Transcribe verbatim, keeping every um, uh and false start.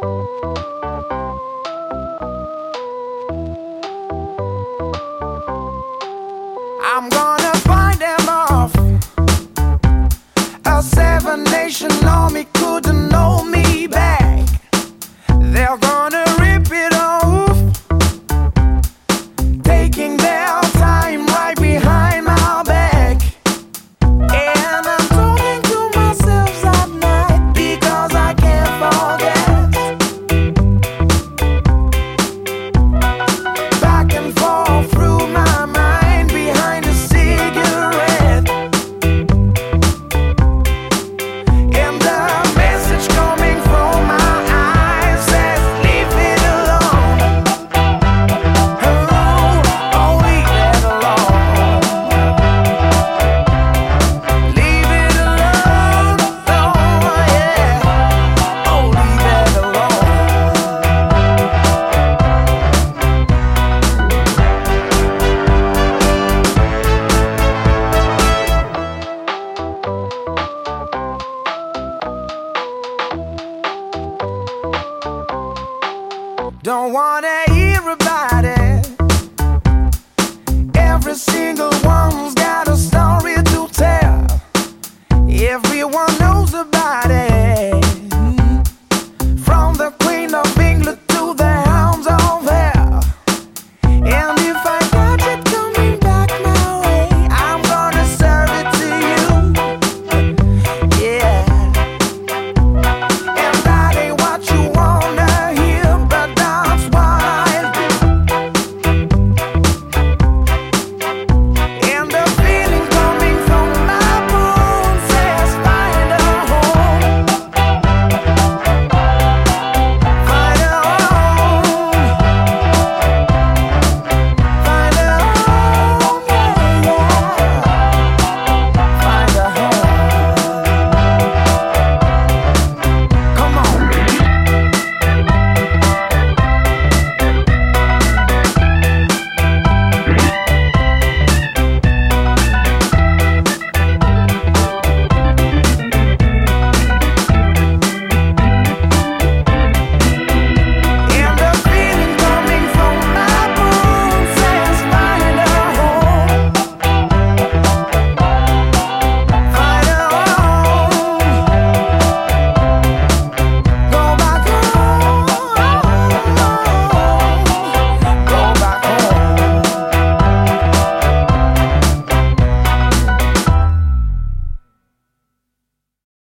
I'm gonna find them off. A seven nation army couldn't hold me back. They're gonna rip it off, taking their time right behind my back. And I'm talking to myself at night because I can't forget. Back and forth through my mind behind a cigarette. And the message coming from my eyes says, leave it alone. Hello, oh, leave it alone. Leave it alone, oh yeah. Oh, leave it alone. Don't wanna hear about it. Every single one's got a